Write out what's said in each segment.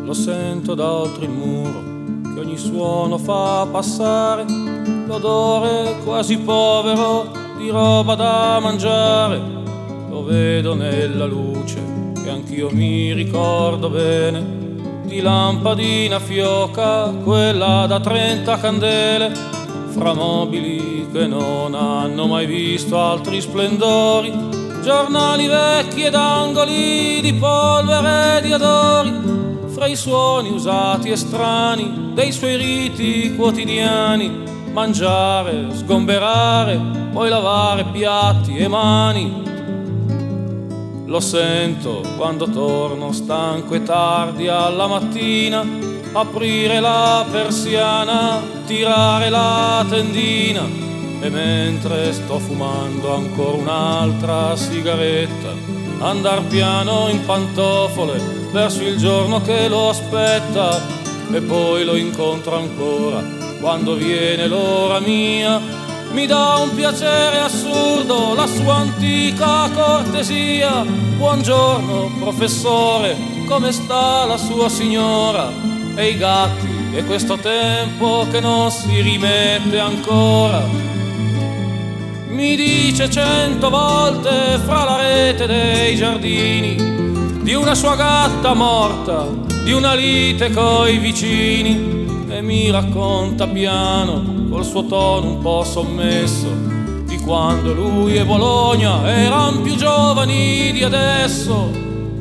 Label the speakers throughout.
Speaker 1: lo sento da oltre il muro, che ogni suono fa passare l'odore quasi povero di roba da mangiare. Lo vedo nella luce che anch'io mi ricordo bene, di lampadina fioca, quella da 30 candele, fra mobili che non hanno mai visto altri splendori, giornali vecchi ed angoli di polvere e di odori, fra i suoni usati e strani dei suoi riti quotidiani, mangiare, sgomberare, poi lavare piatti e mani. Lo sento quando torno stanco e tardi alla mattina, aprire la persiana, tirare la tendina, e mentre sto fumando ancora un'altra sigaretta, andar piano in pantofole verso il giorno che lo aspetta, e poi lo incontro ancora quando viene l'ora mia. Mi dà un piacere assurdo la sua antica cortesia. Buongiorno professore, come sta la sua signora? E i gatti e questo tempo che non si rimette ancora. Mi dice 100 volte fra la rete dei giardini di una sua gatta morta, di una lite coi vicini, e mi racconta piano col suo tono un po' sommesso di quando lui e Bologna eran più giovani di adesso.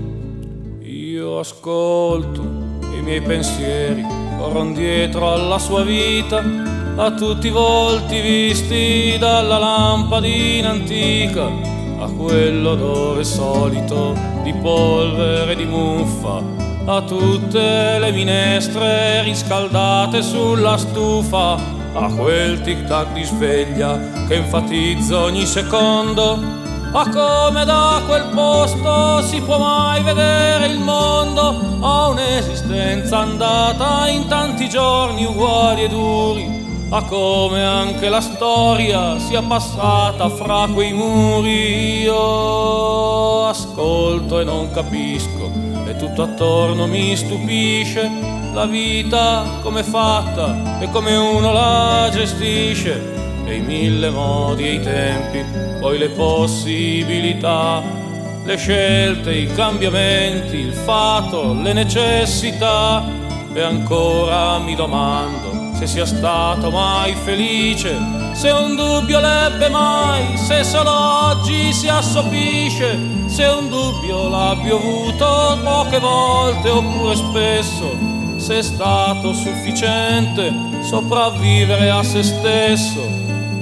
Speaker 1: Io ascolto i miei pensieri, corron dietro alla sua vita, a tutti i volti visti dalla lampadina antica, a quell'odore solito di polvere e di muffa, a tutte le minestre riscaldate sulla stufa, a quel tic-tac di sveglia che enfatizza ogni secondo, a come da quel posto si può mai vedere il mondo, a un'esistenza andata in tanti giorni uguali e duri, a come anche la storia sia passata fra quei muri. Io ascolto e non capisco, e tutto attorno mi stupisce la vita com'è fatta e come uno la gestisce, e i mille modi e i tempi, poi le possibilità, le scelte, i cambiamenti, il fato, le necessità. E ancora mi domando se sia stato mai felice, se un dubbio l'ebbe mai, se solo oggi si assopisce, se un dubbio l'abbia avuto poche volte oppure spesso, se è stato sufficiente sopravvivere a se stesso.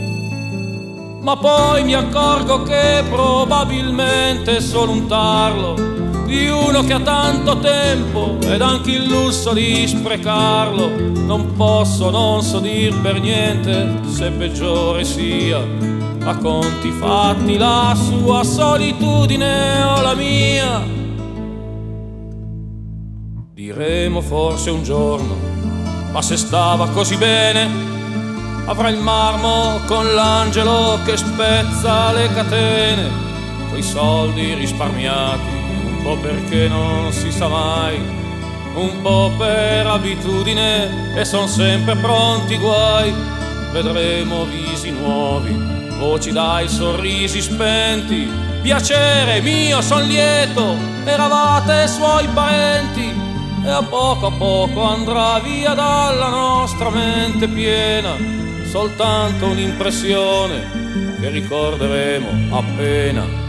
Speaker 1: Ma poi mi accorgo che probabilmente è solo un tarlo di uno che ha tanto tempo ed anche il lusso di sprecarlo. Non posso non so dir per niente se peggiore sia, a conti fatti, la sua solitudine o la mia. Diremo forse un giorno, ma se stava così bene, avrà il marmo con l'angelo che spezza le catene, coi soldi risparmiati, un po' perché non si sa mai, un po' per abitudine, e son sempre pronti guai. Vedremo visi nuovi, voci dai sorrisi spenti, piacere mio, son lieto, eravate suoi parenti, e a poco andrà via dalla nostra mente piena soltanto un'impressione che ricorderemo appena